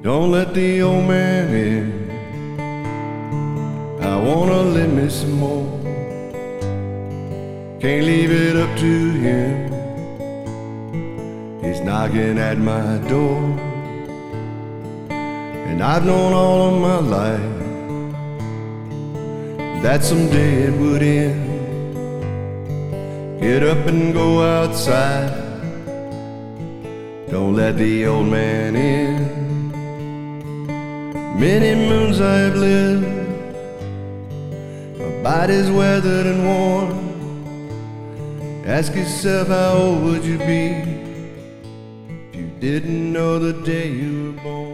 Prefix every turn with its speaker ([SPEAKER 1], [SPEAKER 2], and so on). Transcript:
[SPEAKER 1] Don't let the old man in. I wanna live me some more. Can't leave it up to him. He's knocking at my door. And I've known all of my life that someday it would end. Get up and go outside. Don't let the old man in. Many moons I have lived. My body's weathered and worn. Ask yourself, how old would you be if you didn't know the day you were born?